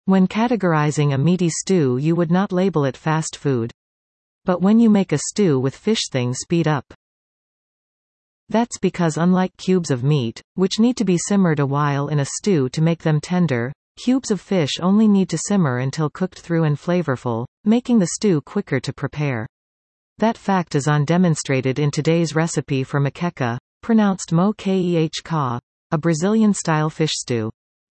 When categorizing a meaty stew, you would not label it fast food. But when you make a stew with fish, things speed up. That's because unlike cubes of meat, which need to be simmered a while in a stew to make them tender, cubes of fish only need to simmer until cooked through and flavorful, making the stew quicker to prepare. That fact is demonstrated in today's recipe for moqueca, pronounced mo-keh-ka, a Brazilian-style fish stew.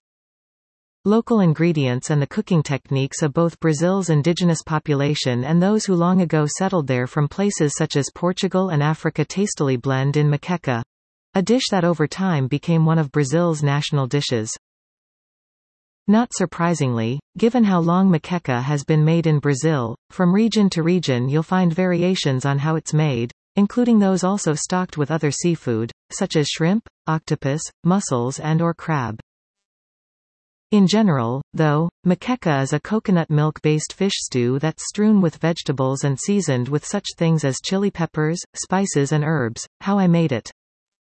Local ingredients and the cooking techniques of both Brazil's indigenous population and those who long ago settled there from places such as Portugal and Africa tastily blend in moqueca, a dish that over time became one of Brazil's national dishes. Not surprisingly, given how long moqueca has been made in Brazil, from region to region you'll find variations on how it's made, including those also stocked with other seafood, such as shrimp, octopus, mussels and/or crab. In general, though, moqueca is a coconut milk-based fish stew that's strewn with vegetables and seasoned with such things as chili peppers, spices and herbs. How I made it.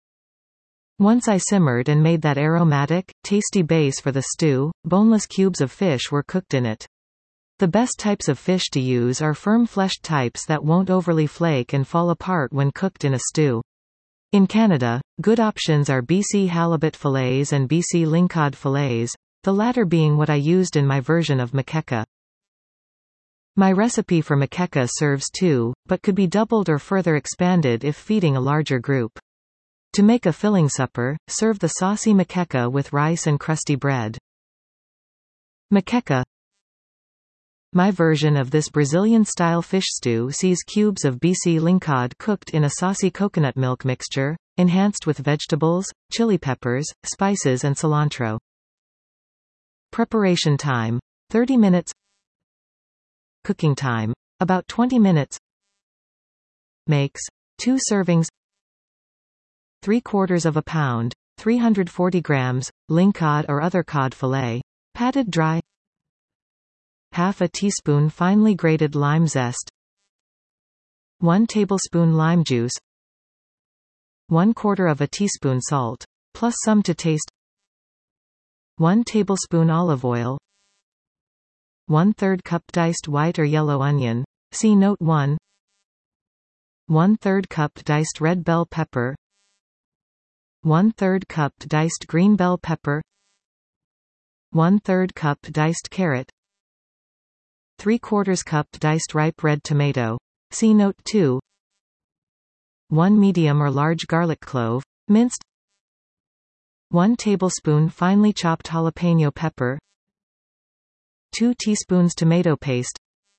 Once I simmered and made that aromatic, tasty base for the stew, boneless cubes of fish were cooked in it. The best types of fish to use are firm-fleshed types that won't overly flake and fall apart when cooked in a stew. In Canada, good options are BC halibut fillets and BC lingcod fillets, the latter being what I used in my version of moqueca. My recipe for moqueca serves two, but could be doubled or further expanded if feeding a larger group. To make a filling supper, serve the saucy moqueca with rice and crusty bread. Moqueca. My version of this Brazilian-style fish stew sees cubes of BC lingcod cooked in a saucy coconut milk mixture, enhanced with vegetables, chili peppers, spices and cilantro. Preparation time: 30 minutes. Cooking time: about 20 minutes. Makes: 2 servings. 3/4 pound, 340 grams, lingcod or other cod fillet, patted dry. Half a teaspoon finely grated lime zest. 1 tablespoon lime juice. 1/4 teaspoon salt, plus some to taste. 1 tablespoon olive oil. 1/3 cup diced white or yellow onion. See Note 1. 1/3 cup diced red bell pepper. 1/3 cup diced green bell pepper. 1/3 cup diced carrot. 3/4 cup diced ripe red tomato. See Note 2. 1 medium or large garlic clove, minced. 1 tablespoon finely chopped jalapeno pepper. 2 teaspoons tomato paste.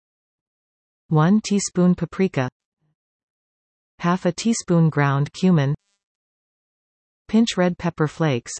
1 teaspoon paprika. Half a teaspoon ground cumin. Pinch red pepper flakes.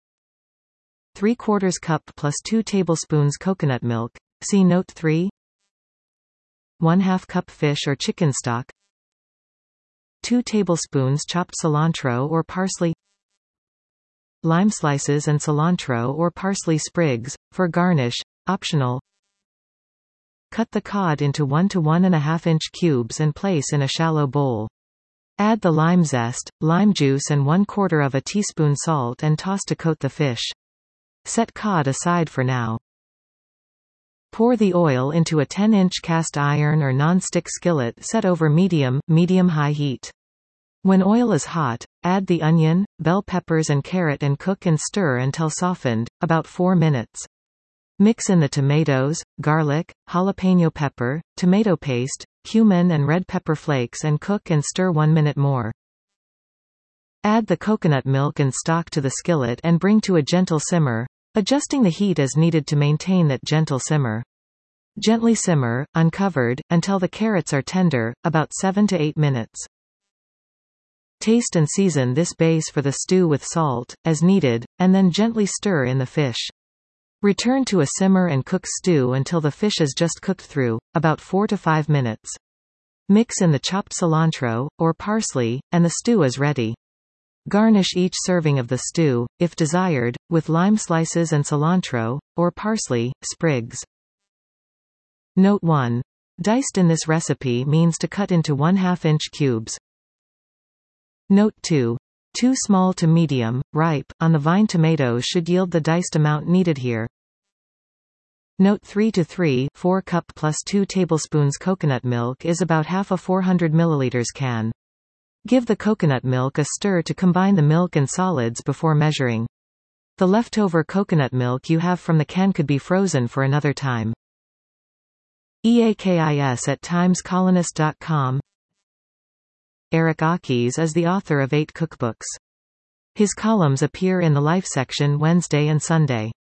3/4 cup plus 2 tablespoons coconut milk. See Note 3. 1/2 cup fish or chicken stock. 2 tablespoons chopped cilantro or parsley. Lime slices and cilantro or parsley sprigs, for garnish, optional. Cut the cod into 1 to 1½ inch cubes and place in a shallow bowl. Add the lime zest, lime juice and 1/4 teaspoon salt and toss to coat the fish. Set cod aside for now. Pour the oil into a 10-inch cast iron or non-stick skillet set over medium-high heat. When oil is hot, add the onion, bell peppers and carrot and cook and stir until softened, about 4 minutes. Mix in the tomatoes, garlic, jalapeno pepper, tomato paste, cumin and red pepper flakes and cook and stir 1 minute more. Add the coconut milk and stock to the skillet and bring to a gentle simmer, adjusting the heat as needed to maintain that gentle simmer. Gently simmer, uncovered, until the carrots are tender, about 7 to 8 minutes. Taste and season this base for the stew with salt, as needed, and then gently stir in the fish. Return to a simmer and cook stew until the fish is just cooked through, about 4 to 5 minutes. Mix in the chopped cilantro, or parsley, and the stew is ready. Garnish each serving of the stew, if desired, with lime slices and cilantro, or parsley, sprigs. Note 1. Diced in this recipe means to cut into 1/2 inch cubes. Note 2. Too small to medium, ripe, on the vine tomatoes should yield the diced amount needed here. Note 3 to 3, 4 cup plus 2 tablespoons coconut milk is about half a 400 milliliters can. Give the coconut milk a stir to combine the milk and solids before measuring. The leftover coconut milk you have from the can could be frozen for another time. EAKIS at timescolonist.com. Eric Akis is the author of 8 cookbooks. His columns appear in the Life section Wednesday and Sunday.